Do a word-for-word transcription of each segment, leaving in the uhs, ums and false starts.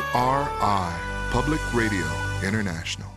R I, Public Radio International.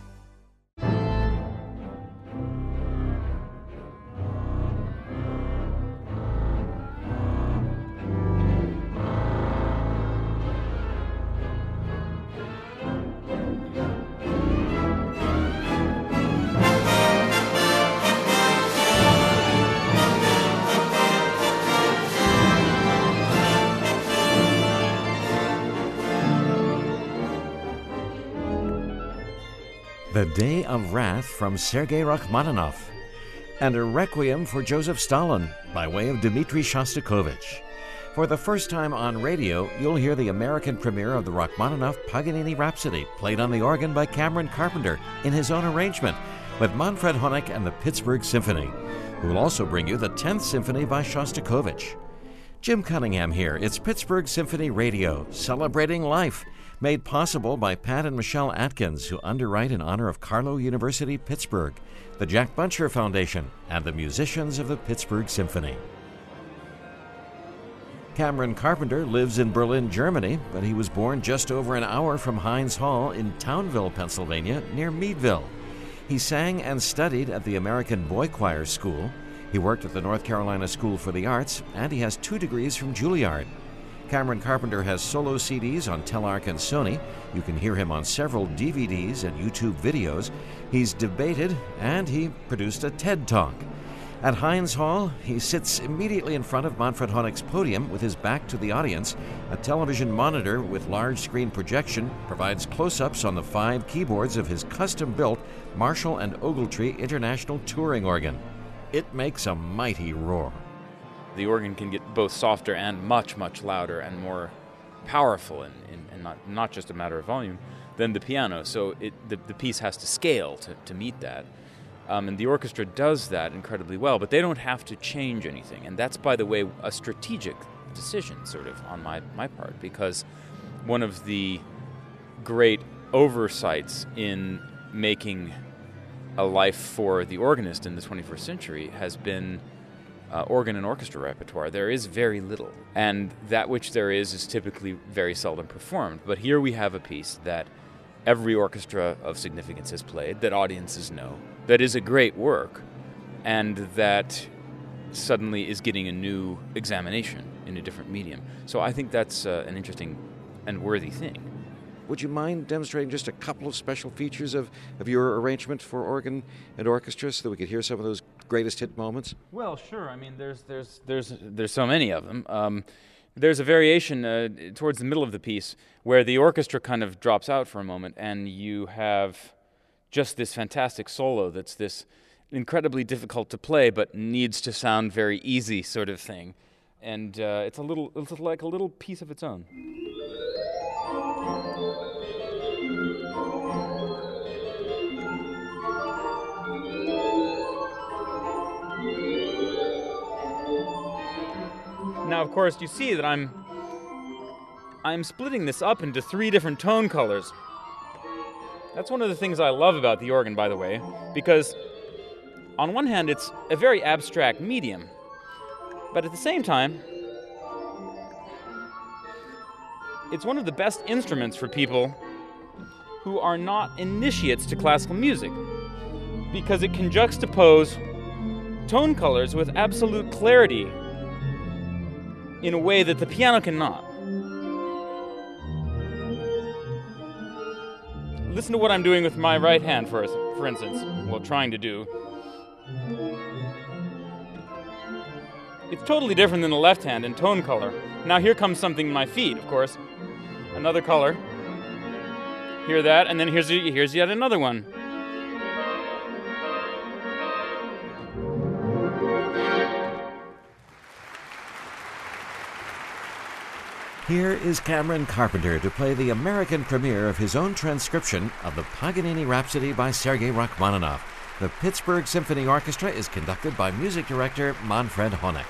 The Day of Wrath from Sergei Rachmaninoff, and a Requiem for Joseph Stalin by way of Dmitri Shostakovich. For the first time on radio, you'll hear the American premiere of the Rachmaninoff Paganini Rhapsody, played on the organ by Cameron Carpenter in his own arrangement, with Manfred Honeck and the Pittsburgh Symphony, who will also bring you the tenth Symphony by Shostakovich. Jim Cunningham here. It's Pittsburgh Symphony Radio, celebrating life, made possible by Pat and Michelle Atkins, who underwrite in honor of Carlow University, Pittsburgh, the Jack Buncher Foundation, and the musicians of the Pittsburgh Symphony. Cameron Carpenter lives in Berlin, Germany, but he was born just over an hour from Heinz Hall in Townville, Pennsylvania, near Meadville. He sang and studied at the American Boy Choir School. He worked at the North Carolina School for the Arts, and he has two degrees from Juilliard. Cameron Carpenter has solo C Ds on Telarc and Sony. You can hear him on several D V Ds and YouTube videos. He's debated, and he produced a TED Talk. At Heinz Hall, he sits immediately in front of Manfred Honeck's podium with his back to the audience. A television monitor with large screen projection provides close-ups on the five keyboards of his custom-built Marshall and Ogletree International Touring organ. It makes a mighty roar. The organ can get both softer and much, much louder and more powerful, and, and, and not not just a matter of volume, than the piano. So it, the, the piece has to scale to, to meet that. Um, and the orchestra does that incredibly well, but they don't have to change anything. And that's, by the way, a strategic decision, sort of, on my, my part, because one of the great oversights in making a life for the organist in the twenty-first century has been Uh, organ and orchestra repertoire. There is very little, and that which there is is typically very seldom performed. But here we have a piece that every orchestra of significance has played, that audiences know, that is a great work, and that suddenly is getting a new examination in a different medium. So I think that's uh, an interesting and worthy thing. Would you mind demonstrating just a couple of special features of, of your arrangement for organ and orchestra so that we could hear some of those greatest hit moments? Well, sure. I mean, there's there's there's there's so many of them. Um, there's a variation uh, towards the middle of the piece where the orchestra kind of drops out for a moment, and you have just this fantastic solo that's this incredibly difficult to play but needs to sound very easy sort of thing, and uh, it's a little it's like a little piece of its own. Now, of course, you see that I'm I'm splitting this up into three different tone colors. That's one of the things I love about the organ, by the way, because on one hand, it's a very abstract medium, but at the same time, it's one of the best instruments for people who are not initiates to classical music, because it can juxtapose tone colors with absolute clarity in a way that the piano cannot. Listen to what I'm doing with my right hand, for, for instance. Well, trying to do. It's totally different than the left hand in tone color. Now here comes something in my feet, of course. Another color. Hear that, and then here's, here's yet another one. Here is Cameron Carpenter to play the American premiere of his own transcription of the Paganini Rhapsody by Sergei Rachmaninoff. The Pittsburgh Symphony Orchestra is conducted by music director Manfred Honeck.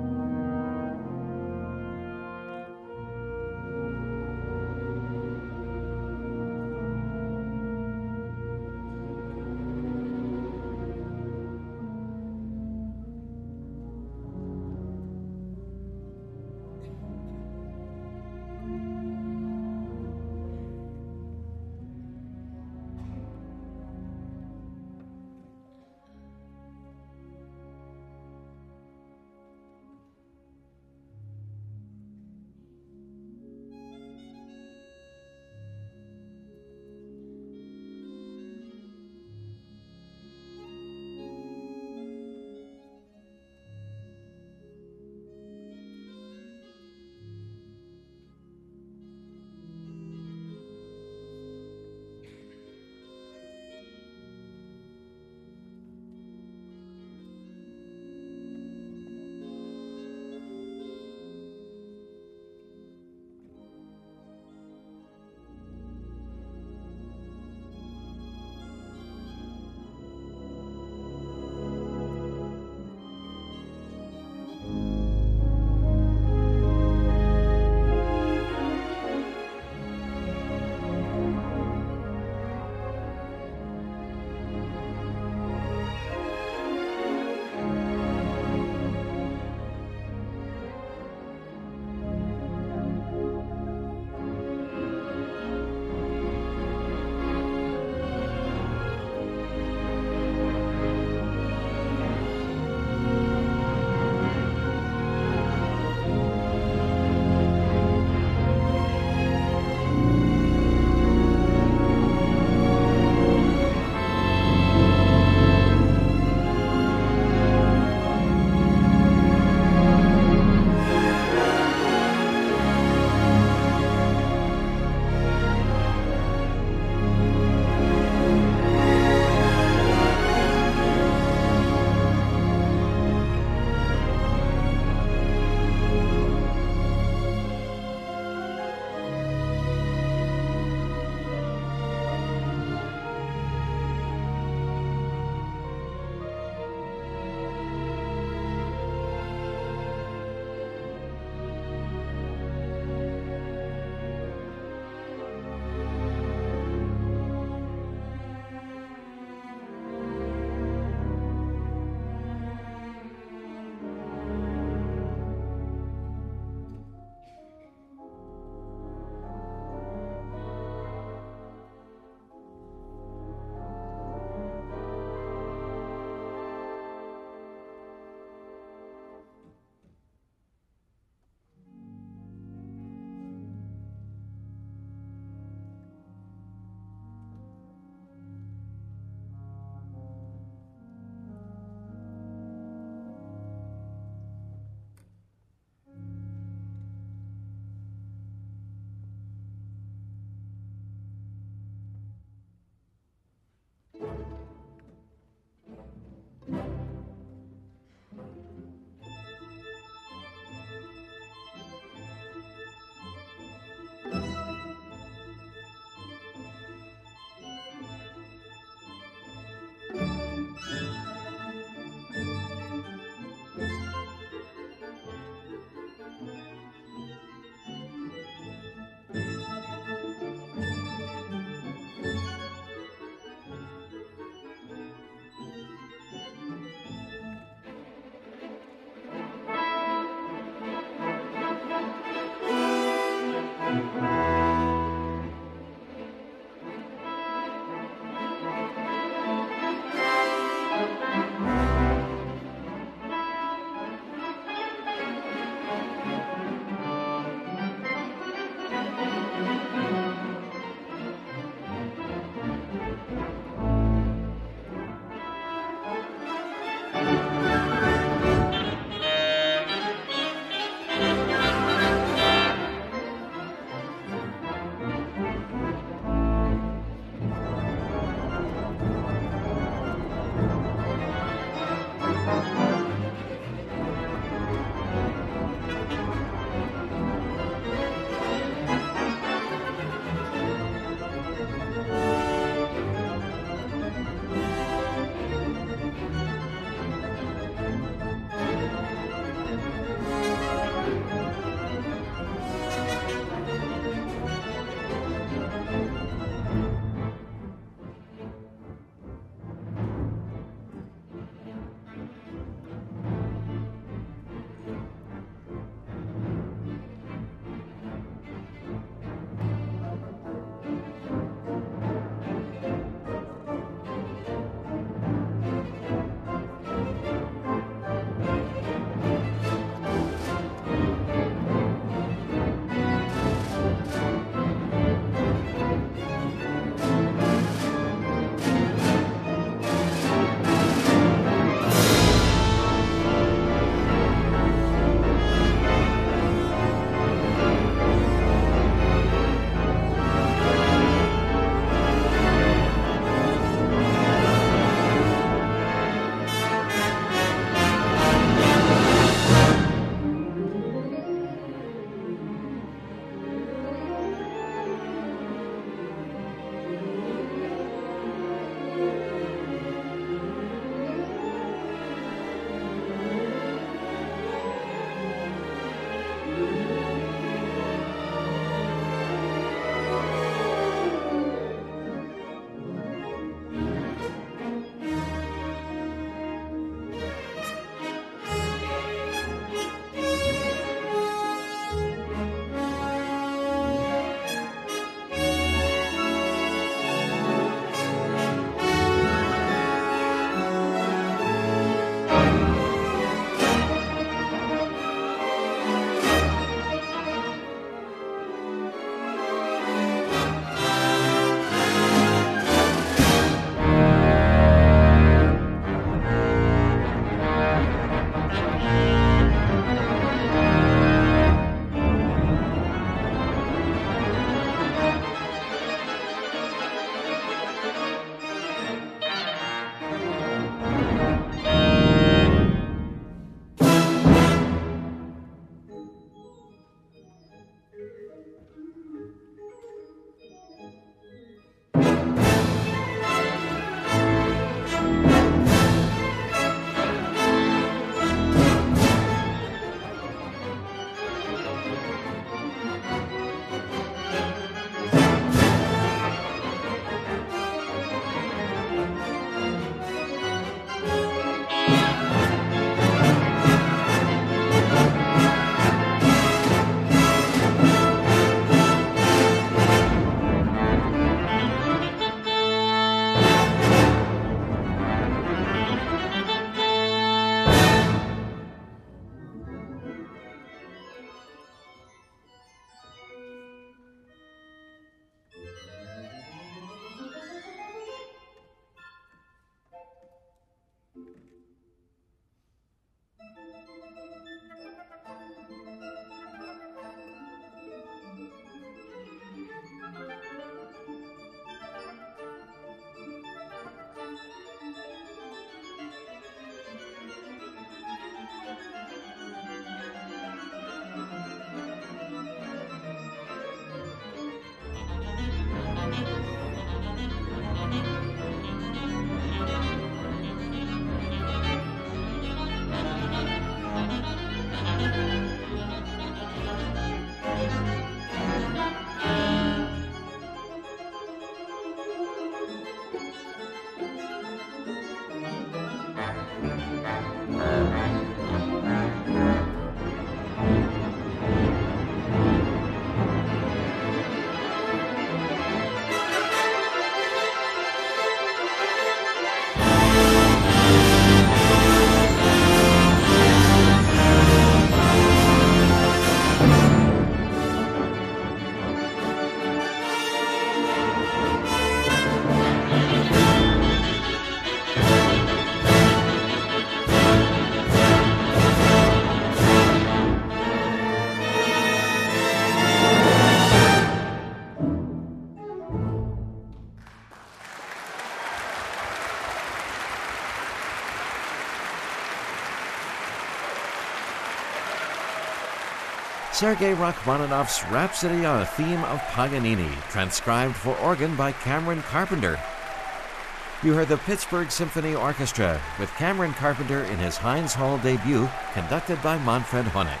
Sergei Rachmaninoff's Rhapsody on a Theme of Paganini, transcribed for organ by Cameron Carpenter. You heard the Pittsburgh Symphony Orchestra with Cameron Carpenter in his Heinz Hall debut, conducted by Manfred Honeck.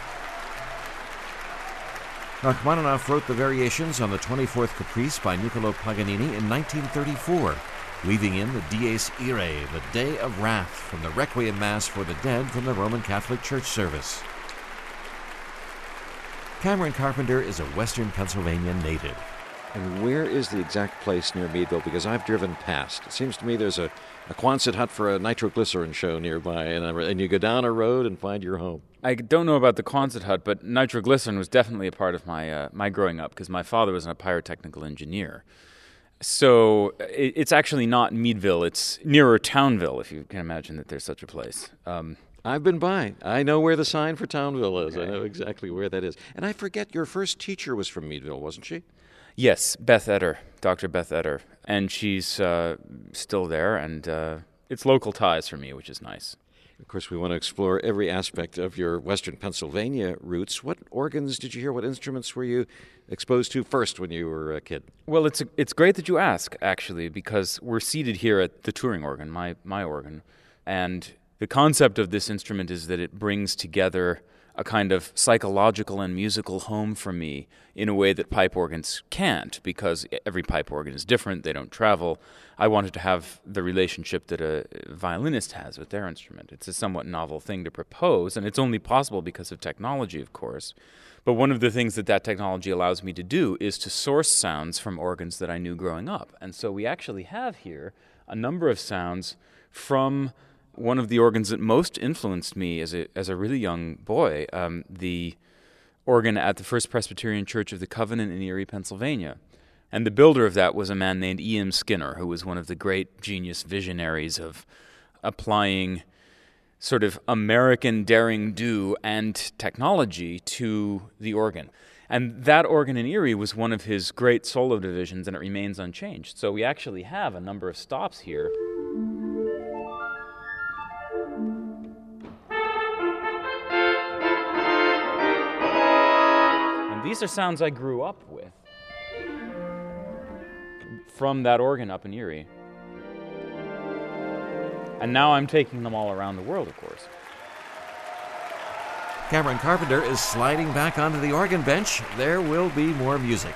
Rachmaninoff wrote the variations on the twenty-fourth Caprice by Niccolò Paganini in nineteen thirty-four, weaving in the Dies Irae, the Day of Wrath, from the Requiem Mass for the Dead from the Roman Catholic Church service. Cameron Carpenter is a Western Pennsylvania native. And where is the exact place near Meadville? Because I've driven past. It seems to me there's a, a Quonset hut for a nitroglycerin show nearby, and, a, and you go down a road and find your home. I don't know about the Quonset hut, but nitroglycerin was definitely a part of my uh, my growing up, because my father was a pyrotechnical engineer. So it, it's actually not Meadville. It's nearer Townville, if you can imagine that there's such a place. Um, I've been by. I know where the sign for Townville is. Okay. I know exactly where that is. And I forget, your first teacher was from Meadville, wasn't she? Yes, Beth Etter, Doctor Beth Etter. And she's uh, still there, and uh, it's local ties for me, which is nice. Of course, we want to explore every aspect of your Western Pennsylvania roots. What organs did you hear? What instruments were you exposed to first when you were a kid? Well, it's it's great that you ask, actually, because we're seated here at the touring organ, my my organ, and the concept of this instrument is that it brings together a kind of psychological and musical home for me in a way that pipe organs can't, because every pipe organ is different, they don't travel. I wanted to have the relationship that a violinist has with their instrument. It's a somewhat novel thing to propose, and it's only possible because of technology, of course. But one of the things that that technology allows me to do is to source sounds from organs that I knew growing up. And so we actually have here a number of sounds from one of the organs that most influenced me as a as a really young boy, um, the organ at the First Presbyterian Church of the Covenant in Erie, Pennsylvania. And the builder of that was a man named E M Skinner, who was one of the great genius visionaries of applying sort of American daring-do and technology to the organ. And that organ in Erie was one of his great solo divisions, and it remains unchanged. So we actually have a number of stops here. These are sounds I grew up with from that organ up in Erie. And now I'm taking them all around the world, of course. Cameron Carpenter is sliding back onto the organ bench. There will be more music.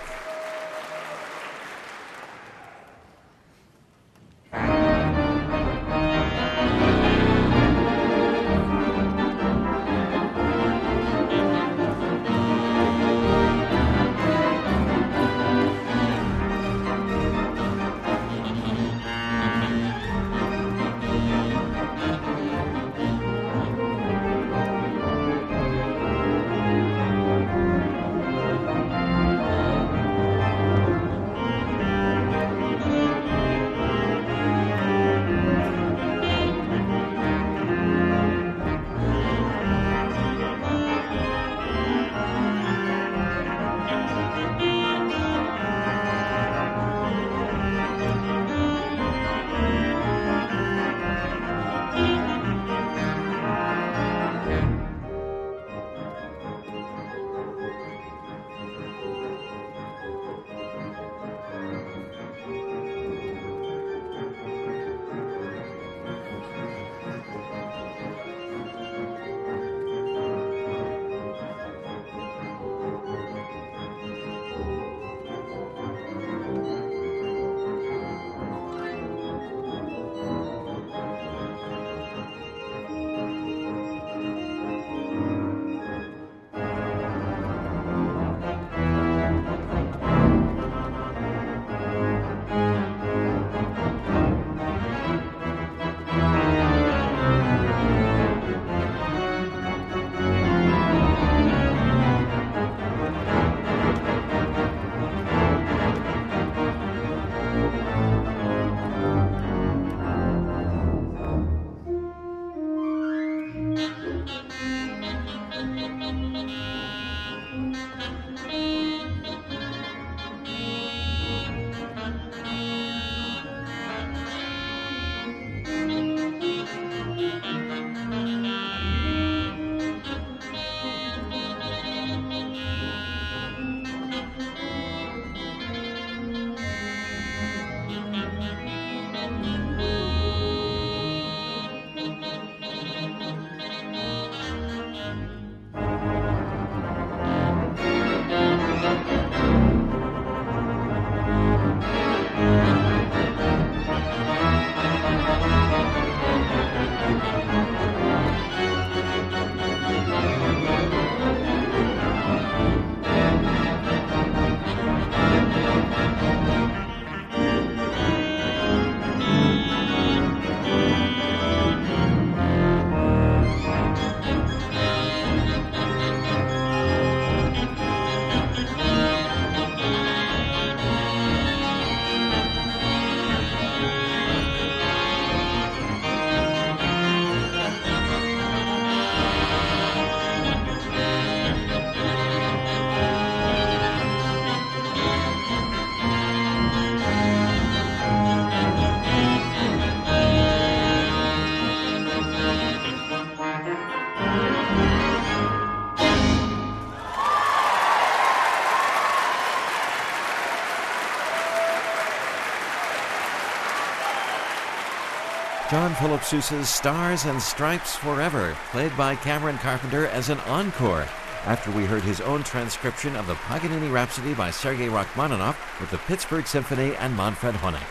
John Philip Sousa's Stars and Stripes Forever, played by Cameron Carpenter as an encore, after we heard his own transcription of the Paganini Rhapsody by Sergei Rachmaninoff with the Pittsburgh Symphony and Manfred Honeck.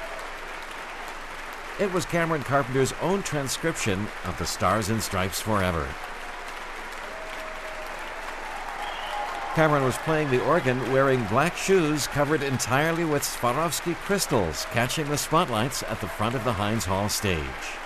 It was Cameron Carpenter's own transcription of the Stars and Stripes Forever. Cameron was playing the organ wearing black shoes covered entirely with Swarovski crystals, catching the spotlights at the front of the Heinz Hall stage.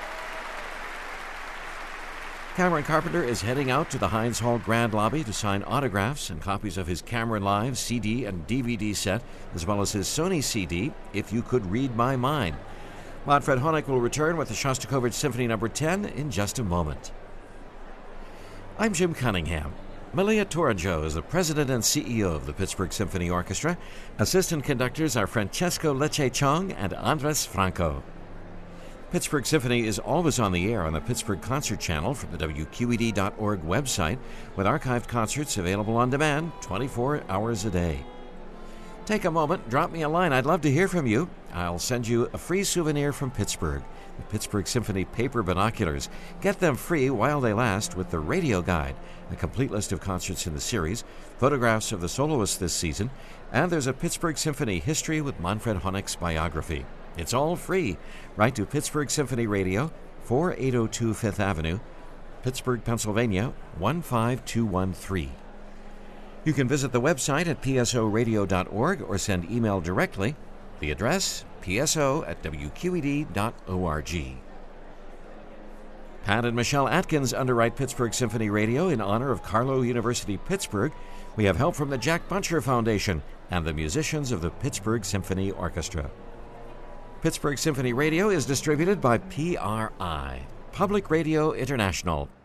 Cameron Carpenter is heading out to the Heinz Hall Grand Lobby to sign autographs and copies of his Cameron Live C D and D V D set, as well as his Sony C D, If You Could Read My Mind. Manfred Honeck will return with the Shostakovich Symphony Number ten in just a moment. I'm Jim Cunningham. Malia Toranjo is the president and C E O of the Pittsburgh Symphony Orchestra. Assistant conductors are Francesco Lecce Chong and Andres Franco. Pittsburgh Symphony is always on the air on the Pittsburgh Concert Channel from the W Q E D dot org website, with archived concerts available on demand twenty-four hours a day. Take a moment, drop me a line. I'd love to hear from you. I'll send you a free souvenir from Pittsburgh, the Pittsburgh Symphony paper binoculars. Get them free while they last with the Radio Guide, a complete list of concerts in the series, photographs of the soloists this season, and there's a Pittsburgh Symphony history with Manfred Honeck's biography. It's all free. Write to Pittsburgh Symphony Radio, forty-eight oh two Fifth Avenue, Pittsburgh, Pennsylvania, one five two one three. You can visit the website at P S O radio dot org or send email directly. The address, P S O at W Q E D dot org. Pat and Michelle Atkins underwrite Pittsburgh Symphony Radio in honor of Carlow University, Pittsburgh. We have help from the Jack Buncher Foundation and the musicians of the Pittsburgh Symphony Orchestra. Pittsburgh Symphony Radio is distributed by P R I, Public Radio International.